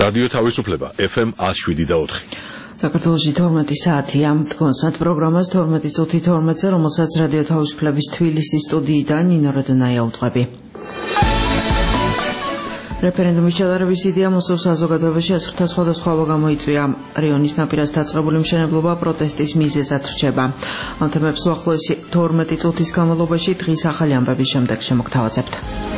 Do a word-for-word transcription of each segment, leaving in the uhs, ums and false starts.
რადიო თავისუფლება ეფ ემ one oh seven და four. საქართველოში თორმეტი საათია. კონსერტ პროგრამას თორმეტი წუთი თორმეტზე, რომელსაც რადიო თავისუფლების თბილისის სტუდიიდან ნინო როდნაია უძღვები. რეფერენდუმის ჩატარების იდეა მოსულ საზოგადოებაში ასრთა სხვადასხვაობა გამოიწვია. რაიონის ნაპირას დაწყებული მშენებლობა პროტესტის მიზეზად რჩება. ამ თემებს უახლოესი თორმეტი წუთის განმავლობაში დღის ახალი ამბების შემდეგ შემოგთავაზებთ.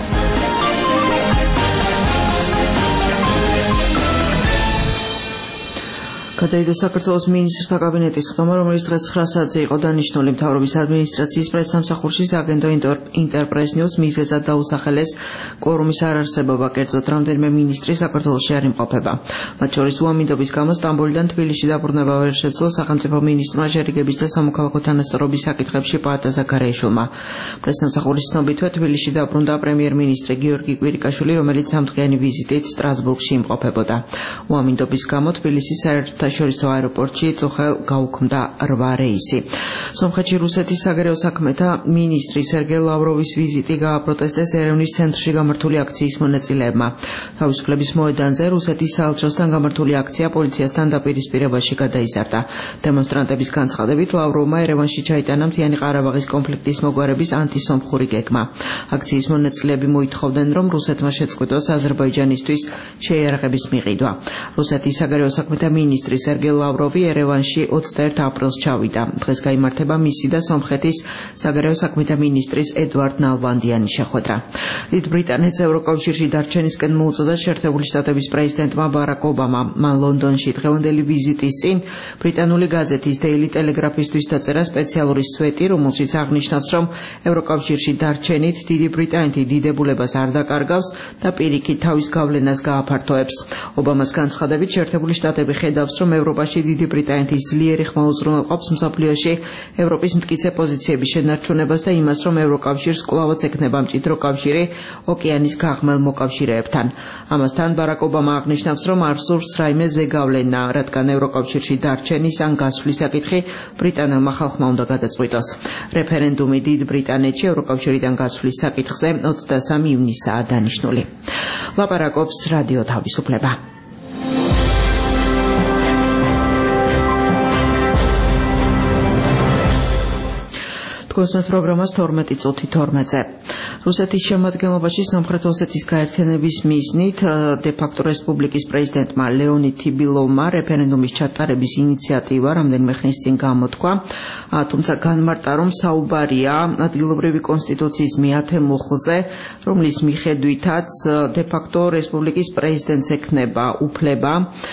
გადაიდო საქართველოს მინისტრთა კაბინეტის ხდომა, რომელიც დღეს ცხრა საათზე იყო დანიშნული. მთავრობის ადმინისტრაციის პრესსამსახურში აგენტო ინტერპრეს ნიუს მიზეზად დაუსახელეს კვორუმის არარსებობა, კერძოდ რამდენიმე მინისტრი საქართველოში არ იმყოფება. მათ შორის უამინდობის გამო სტამბოლიდან თბილისში დაბრუნება ვერ შეძლო სახელმწიფო მინისტრმა შერიგების და სამოქალაქო თანასწორობის საკითხებში პაატა ზაქარიაშვილმა. პრესსამსახურის ცნობითვე თბილისში დაბრუნდა პრემიერ-მინისტრი გიორგი კვირიკაშვილი, რომელიც სამდღიანი ვიზიტით სტრასბურგში იმყოფებოდა. უამინდობის გამო თბილისის საერთო შორისო აეროპორტში წუხელ გაუქმდა რვა რეისი. სომხეთში რუსეთის საგარეო საქმეთა მინისტრი სერგეი ლავროვის ვიზიტი გააპროტესტეს ერევნის ცენტრში გამართული აქციის მონაწილეებმა. თავისუფლების მოედანზე რუსეთის საელჩოსთან გამართული აქცია პოლიციასთან დაპირისპირებაში გადაიზარდა. დემონსტრანტების განცხადებით ლავროვმა ერევანში ჩაიტანა მთიანი ყარაბაღის კონფლიქტის მოგვარების ანტისომხური გეგმა. აქციის მონაწილეები მოითხოვდნენ, რომ რუსეთმა შეწყვიტოს აზერბაიჯანისთვის შეიარაღების მიყიდვა. რუსეთის საგარეო საქმეთა მინისტრი სერგეი ლავროვი ერევანში ოცდაერთ აპრილს ჩავიდა. დღეს გაიმართება მისი და სომხეთის საგარეო საქმეთა მინისტრის ედვარდ ნალბანდიანის შეხვედრა. დიდ ბრიტანეთს ევროკავშირში დარჩენისკენ მოუწოდა შეერთებული შტატების პრეზიდენტმა ბარაკ ობამამ. მან ლონდონში დღევანდელი ვიზიტის წინ ბრიტანული გაზეთის Daily Telegraph-ისთვის დაწერა სპეციალური სვეტი, რომელშიც აღნიშნავს, რომ ევროკავშირში დარჩენით დიდი ბრიტანეთი დიდებულებას არ დაკარგავს და პირიქით თავის გავლენას გააფართოებს. ობამას განცხადებით შეერთებული შტატები ხედავს, რომ ევროპაში დიდი ბრიტანეთის ძლიერი ხმა უზრუნველყოფს მსოფლიოში ევროპის მტკიცე პოზიციების შენარჩუნებას და იმას, რომ ევროკავშირს კვლავაც ექნება მჭიდრო კავშირი ოკეანის გაღმელ მოკავშირეებთან. ამასთან ბარაკ ობამა აღნიშნავს, რომ არ სურს რაიმე ზეგავლენა, რადგან ევროკავშირში დარჩენის ან გასვლის საკითხი ბრიტანელმა ხალხმა უნდა გადაწყვიტოს. რეფერენდუმი დიდ ბრიტანეთში ევროკავშირიდან გასვლის საკითხზე ოცდასამი ივნისაა დანიშნული. ლაპარაკობს რადიო თავისუფლება. კონსერტ პროგრამას თორმეტი წუთი თორმეტზე. რუსეთის შემადგენლობაში სამხრეთ ოსეთის გაერთიანების მიზნით დე-ფაქტო რესპუბლიკის პრეზიდენტმა ლეონიდ თიბილოვმა რეფერენდუმის ჩატარების ინიციატივა რამდენიმე ხნის წინ გამოთქვა, თუმცა განმარტა, რომ საუბარია ადგილობრივი კონსტიტუციის მეათე მუხლზე, რომლის მიხედვითაც დე-ფაქტო რესპუბლიკის პრეზიდენტს ექნება უფლება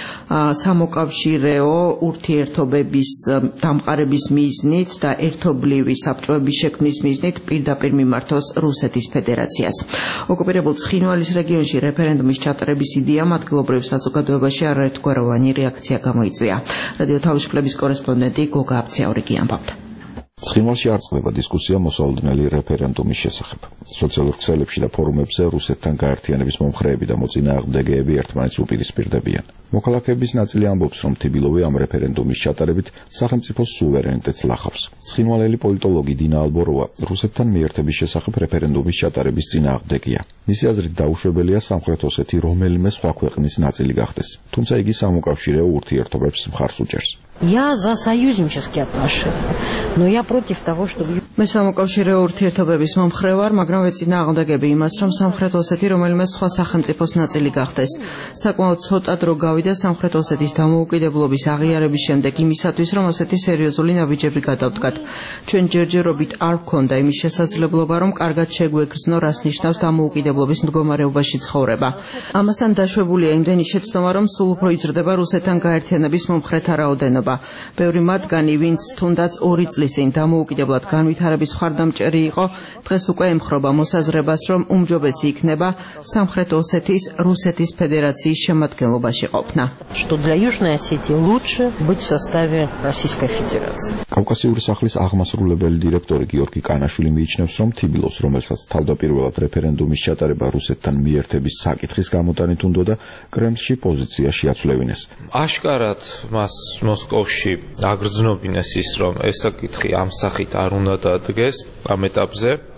სამოკავშირეო ურთიერთობების დამყარების მიზნით და ერთობლივი საბჭოების შექმნის მიზნით პირდაპირ მიმართოს რუსეთის ფედერაციას. ოკუპირებულ ცხინვალის რეგიონში რეფერენდუმის ჩატარების იდეამ ადგილობრივ საზოგადოებაში არაერთგვაროვანი რეაქცია გამოიწვია. რადიო თავისუფლების კორესპონდენტი გოგა აბცაურიგი ამბობდა. ცხინვალში არ წყდება დისკუსია მოსალოდნელი რეფერენდუმის შესახებ. სოციალურ ქსელებში და ფორუმებზე რუსეთთან გაერთიანების მომხრეები და მოწინააღმდეგეები ერთმანეთს უპირისპირდებიან. მოქალაქეების ნაწილი ამბობს, რომ თიბილოვი ამ რეფერენდუმის ჩატარებით სახელმწიფოს სუვერენიტეტს ლახავს. ცხინვალელი პოლიტოლოგი დინა ალბოროვა რუსეთთან მიერთების შესახებ რეფერენდუმის ჩატარების წინააღმდეგია. მისი აზრით დაუშვებელია სამხრეთ ოსეთი რომელიმე სხვა ქვეყნის ნაწილი გახდეს, თუმცა იგი სამოკავშირეო ურთიერთობებს მხარს უჭერს. Я за союзнические отношения, но я против того, чтобы... მე სამოკავშირეო ურთიერთობების მომხრე ვარ, მაგრამ ვეწინააღმდეგები იმას, რომ სამხრეთ ოსეთი რომელიმე სხვა სახელმწიფოს ნაწილი გახდეს. საკმაოდ ცოტა დრო გავიდა სამხრეთ ოსეთის დამოუკიდებლობის აღიარების შემდეგ იმისათვის, რომ ასეთი სერიოზული ნაბიჯები გადავდგათ. ჩვენ ჯერჯერობით არ გვქონდა იმის შესაძლებლობა, რომ კარგად შეგვეგრძნო, რას ნიშნავს დამოუკიდებლობის მდგომარეობაში ცხოვრება. ამასთან დაშვებულია იმდენი შეცდომა, რომ სულ უფრო იზრდება რუსეთთან გაერთიანების მომხრეთა რაოდენობა. ბევრი მათგანი, ვინც თუნდაც ორი წლის წინ დამოუკიდებლად განვითარების მხარდამჭერი იყო, დღეს უკვე ემხრობა მოსაზრებას, რომ უმჯობესი იქნება სამხრეთ ოსეთის რუსეთის ფედერაციის შემადგენლობაში ყოფნა. Что для Южной Осетии лучше быть в составе Российской Федерации. კავკასიური სახლის აღმასრულებელი დირექტორი გიორგი კანაშვილი მიიჩნევს, რომ თიბილოვს, რომელსაც თავდაპირველად რეფერენდუმის ჩატარება რუსეთთან მიერთების საკითხის გამოტანით უნდოდა, კრემლში პოზიცია შეაცვლევინეს. აშკარად მას მოსკოვში აგრძნობინეს ის, რომ ეს საკითხი ამ სახით არ უნდა დადგეს ამ ეტაპზე.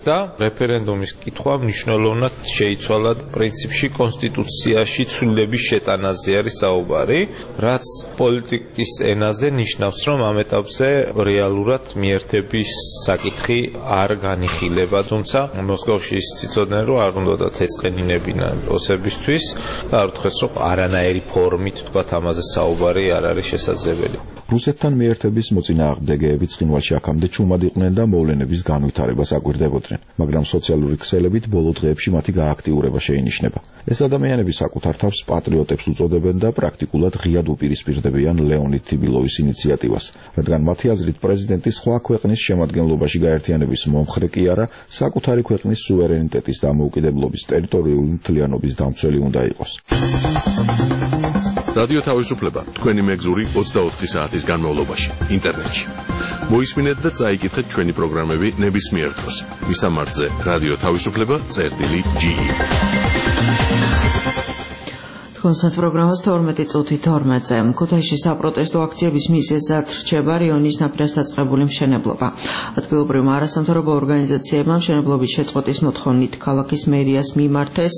და რეფერენდუმის კითხვა მნიშვნელოვნად შეიცვალა პრინციპში კონსტიტუციაში ცვლილების შეტანაზე არის საუბარი, რაც პოლიტიკის ენაზე ნიშნავს, რომ ამ ეტაპზე რეალურად მიერთების საკითხი არ განიხილება, თუმცა მოსკოვში ციცოდნენ, რომ არ უნდათ ეწყენინებინა ოსებისთვის და არ უთხრეს, რომ არანაირი ფორმით თქვათ ამაზე საუბარი არ არის შესაძლებელი. რუსეთთან მიერთების მოწინააღმდეგეები ცხინვალში აქამდე ჩუმად იყვნენ და მოვლენების განვითარებას აკვირდებოდნენ, მაგრამ სოციალური ქსელებით ბოლო დღეებში მათი გააქტიურება შეინიშნება. ეს ადამიანები საკუთარ თავს პატრიოტებს უწოდებენ და პრაქტიკულად ღიად უპირისპირდებიან ლეონიდ თიბილოვის ინიციატივას, რადგან მათი აზრით პრეზიდენტი სხვა ქვეყნის შემადგენლობაში გაერთიანების მომხრე კი არა, საკუთარი ქვეყნის სუვერენიტეტის და დამოუკიდებლობის ტერიტორიული მთლიანობის დამცველი უნდა იყოს. რადიო თავისუფლება თქვენი მეგზური ოცდაოთხი საათის განმავლობაში ინტერნეტში. მოისმინეთ და წაიკითხეთ ჩვენი პროგრამები ნებისმიერ დროს. მისამართზე რადიო თავისუფლება წერტილი ჯი ი. კონსერტ პროგრამას თორმეტი წუთი თორმეტზე. ქუთაისში საპროტესტო აქციების მიზეზად რჩება რიონის ნაპირას დაწყებული მშენებლობა. ადგილობრივმა არასამთავრობო ორგანიზაციებმა მშენებლობის შეწყვეტის მოთხოვნით ქალაქის მერიას მიმართეს.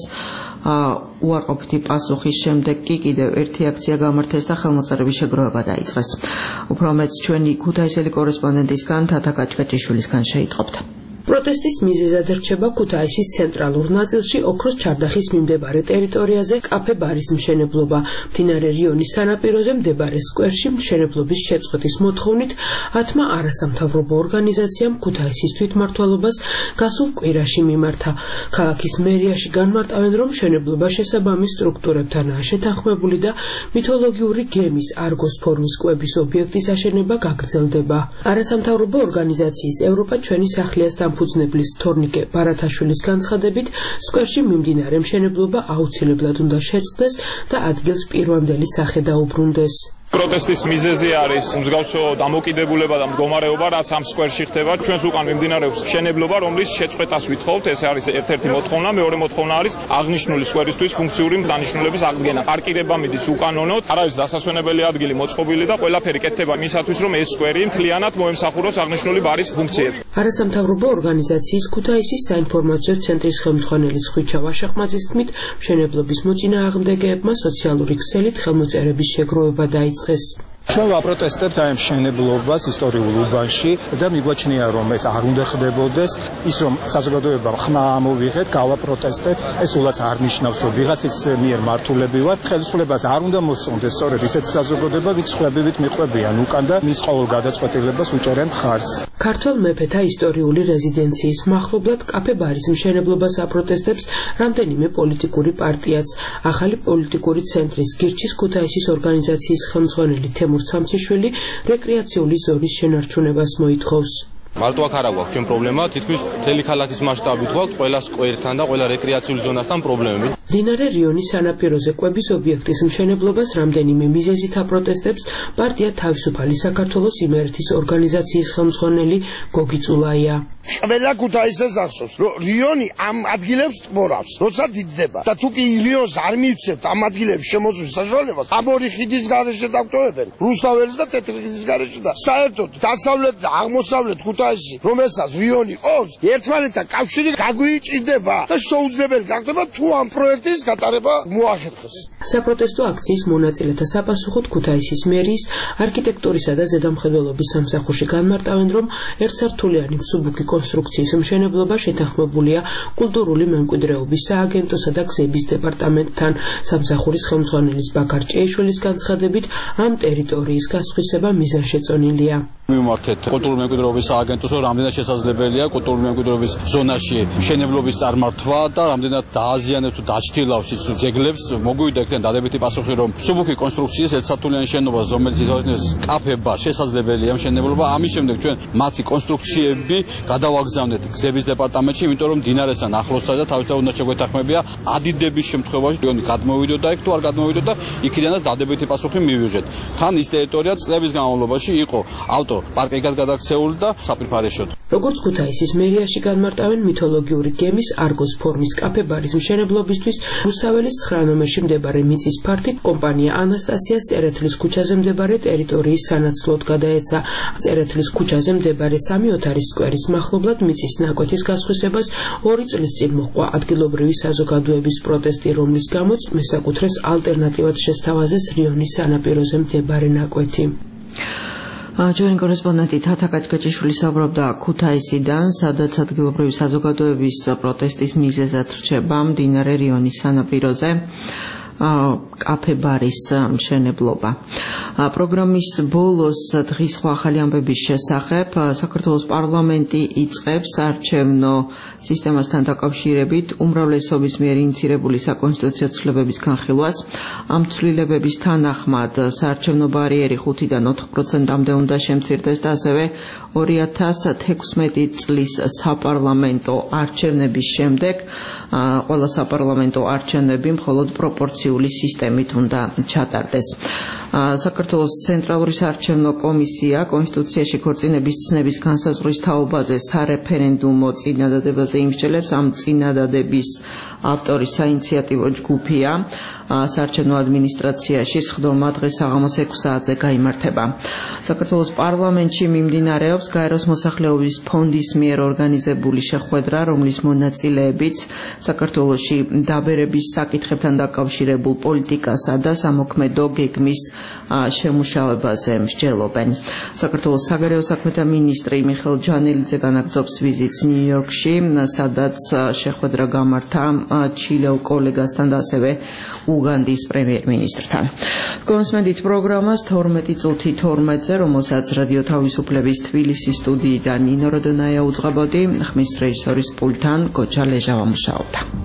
უარყოფითი პასუხის შემდეგ კი კიდევ ერთი აქცია გამართეს და ხელმოწერების შეგროვება დაიწყეს. უფრო მეტს ჩვენი ქუთაისელი კორესპონდენტისგან თათა კაჭკაჭიშვილისგან შეიტყობთ. პროტესტის მიზეზად რჩება ქუთაისის ცენტრალურ ნაწილში ოქროს ჩარდახის მიმდებარე ტერიტორიაზე კაფე ბარის მშენებლობა. მდინარე რიონის სანაპიროზე მდებარე სკვერში მშენებლობის შეწყვეტის მოთხოვნით ათმა არასამთავრობო ორგანიზაციამ ქუთაისის თვითმმართველობას გასულ კვირაში მიმართა. ქალაქის მერიაში განმარტავენ, რომ მშენებლობა შესაბამის სტრუქტურებთანაა შეთანხმებული და მითოლოგიური გემის არგოს ფორმის კვების ობიექტის აშენება გაგრძელდება. არასამთავრობო ორგანიზაციის ევროპა ჩვენი სახლიას ფუძნებლის თორნიკე ბარათაშვილის განცხადებით, სკვერში მიმდინარე მშენებლობა აუცილებლად უნდა შეწყდეს და ადგილს პირვანდელი სახე დაუბრუნდეს. პროტესტის მიზეზი არის მსგავსო დამოკიდებულება და მდგომარეობა, რაც ამ სკვერში ხდება. ჩვენს უკან მიმდინარეობს მშენებლობა, რომლის შეწყვეტას ვითხოვთ. ეს არის ერთ-ერთი მოთხოვნა. მეორე მოთხოვნა არის აღნიშნული სკვერისთვის ფუნქციური დანიშნულების აღდგენა. პარკირება მიდის უკანონოდ, არ არის დასასვენებელი ადგილი მოწყობილი და ყველაფერი კეთდება იმისათვის, რომ ეს სკვერი მთლიანად მოემსახუროს აღნიშნული ბარის ფუნქციებს. არასამთავრობო ორგანიზაციის ქუთაისის საინფორმაციო ცენტრის ხელმძღვანელი ხვიჩა ვაშაყმაძის თქმით, მშენებლობის მოწინააღმდეგეებმა სოციალური ქსელით ხელმოწერების შეგროვება დაიწყეს. ჩვენ ვაპროტესტებთ ამ მშენებლობას ისტორიულ უბანში და მიგვაჩნია, რომ ეს არ უნდა ხდებოდეს. ის რომ საზოგადოებამ ხმა ამოვიღეთ, გავაპროტესტეთ, ეს ულაც არ ნიშნავს, რომ ვიღაცის მიერ მართულები ვართ. ხელისუფლებას არ უნდა მოსწონდეს სწორედ ისეთი საზოგადოება, ვინც ხლებივით მიყვებიან უკან და მის ყოველ გადაწყვეტილებას უჭერენ მხარს. ქართველ მეფეთა ისტორიული რეზიდენციის მახლობლად კაფე ბარის მშენებლობას აპროტესტებს რამდენიმე პოლიტიკური პარტიაც. ახალი პოლიტიკური ცენტრის გირჩის ქუთაისის ორგანიზაციის ხელმძღვანელი თემურ სამციშვილი რეკრეაციული ზონის შენარჩუნებას მოითხოვს. მარტო აქ არა გვაქვს ჩვენ პრობლემა, თითქმის მთელი ქალაქის მასშტაბით გვაქვს ყველა სკვერთან და ყველა რეკრეაციული ზონასთან პრობლემები. მდინარე რიონის სანაპიროზე კვების ობიექტის მშენებლობას რამდენიმე მიზეზით აპროტესტებს პარტია თავისუფალი საქართველოს იმერეთის ორგანიზაციის ხელმძღვანელი გოგი წულაია. ყველა ქუთაისს ახსოვს, რომ რიონი ამ ადგილებს ტბორავს, როცა დიდდება და თუ კი რიონს არ მივცემთ ამ ადგილებს შემოსვლის საშუალებას, ამ ორი ხიდის გარეშე დავტოვებენ, რუსთაველის და თეთრი ხიდის გარეშე და საერთოდ დასავლეთ და აღმოსავლეთ ქუთაისი, რომელსაც რიონი ყოფს, ერთმანეთთან კავშირი გაგვიჭირდება და შეუძლებელი გახდება თუ ამ პროექტის გატარება მოახერხეს. საპროტესტო აქციის მონაწილეთა საპასუხოდ ქუთაისის მერიის არქიტექტურისა და ზედამხედველობის სამსახურში განმარტავენ, რომ ერთსართულიანი მსუბუქი კონსტრუქციის მშენებლობა შეთანხმებულია კულტურული მემკვიდრეობის სააგენტოსა და გზების დეპარტამენტთან. სამსახურის ხელმძღვანელის ბაქარ ჭეიშვილის განცხადებით, ამ ტერიტორიის გასხვისება მიზანშეწონილია. მივმართეთ კულტურული მემკვიდრეობის სააგენტოსო, რამდენად შესაძლებელია კულტურული მემკვიდრეობის ზონაში მშენებლობის წარმართვა და რამდენად დააზიანებს თუ დაჩtildeავს ის ძეგლებს. მოგვივიდა ეგრეთ დადებითი პასუხი, რომ მსუბუქი კონსტრუქციის ერთსართულიანი შენობა, რომელიც ითვალისწინებს კაფე ბარს, შესაძლებელია მშენებლობა. ამის შემდეგ ჩვენ მათი კონსტრუქციები გადავაგზავნეთ გზების დეპარტამენტში, იმიტომ რომ მდინარესთან ახლოსაა და თავისთავად უნდა შეგვეთანხმებია ადიდების შემთხვევაში რიონი გადმოვიდოდა იქ თუ არ გადმოვიდოდა, იქიდანაც დადებითი პასუხი მივიღეთ. თან ის ტერიტორია წლების განმავლობაში იყო ავტო პარკინგად გადაქცეული და საპირფარეშოდ. როგორც ქუთაისის მერიაში განმარტავენ, მითოლოგიური გემის არგოს ფორმის კაფე ბარის მშენებლობისთვის შორის რუსთაველის ცხრა ნომერში მდებარე მიწის ფართი კომპანია ანასტასიას წერეთლის ქუჩაზე მდებარე ტერიტორიის სანაცვლოდ გადაეცა. წერეთლის ქუჩაზე მდებარე სამი ოთარის სკვერის მახლობლად მიწის ნაკვეთის გასხვისებას ორი წლის წინ მოჰყვა ადგილობრივი საზოგადოების პროტესტი, რომლის გამოც მესაკუთრეს ალტერნატივად შესთავაზეს რიონის სანაპიროზე მდებარე ნაკვეთი. ჩვენი კორესპონდენტი თათა კაჭკაჭიშვილი საუბრობდა ქუთაისიდან, სადაც ადგილობრივი საზოგადოების პროტესტის მიზეზად რჩება მდინარე რიონის სანაპიროზე კაფე ბარის მშენებლობა. პროგრამის ბოლოს დღის სხვა ახალი ამბების შესახებ საქართველოს პარლამენტი იწყებს არჩევნო სისტემასთან დაკავშირებით უმრავლესობის მიერ ინიცირებული საკონსტიტუციო ცვლილებების განხილვას. ამ ცვლილებების თანახმად საარჩევნო ბარიერი ხუთიდან ოთხ პროცენტამდე უნდა შემცირდეს და ასევე ორი ათას თექვსმეტი წლის საპარლამენტო არჩევნების შემდეგ ყველა საპარლამენტო არჩევნები მხოლოდ პროპორციული სისტემით უნდა ჩატარდეს. საქართველოს ცენტრალური საარჩევნო კომისია კონსტიტუციაში ქორწინების ცნების განსაზღვრის თაობაზე სარეფერენდუმო წინადადებაზე იმსჯელებს. ამ წინადადების ავტორის საინიციატივო ჯგუფია. საარჩევნო ადმინისტრაციაში სხდომა დღეს საღამოს ექვს საათზე გაიმართება. საქართველოს პარლამენტში მიმდინარეობს გაეროს მოსახლეობის ფონდის მიერ ორგანიზებული შეხვედრა, რომლის მონაწილეებიც საქართველოში დაბერების საკითხებთან დაკავშირებულ პოლიტიკასა და სამოქმედო გეგმის შემუშავებაზე მსჯელობენ. საქართველოს საგარეო საქმეთა მინისტრი მიხეილ ჯანელიძე განაგრძობს ვიზიტს ნიუ-იორკში, სადაც შეხვედრა გამართა ჩილელ კოლეგასთან და ასევე უგანდის პრემიერ-მინისტრთან. გონსმენდით პროგრამას თორმეტი წუთი თორმეტზე, რომელსაც რადიო თავისუფლების თბილისის სტუდიიდან ნინო როდონაია უძღვებოდი, ხმის რეჟისორის პულტთან გოჩა ლეჟავა მუშაობდა.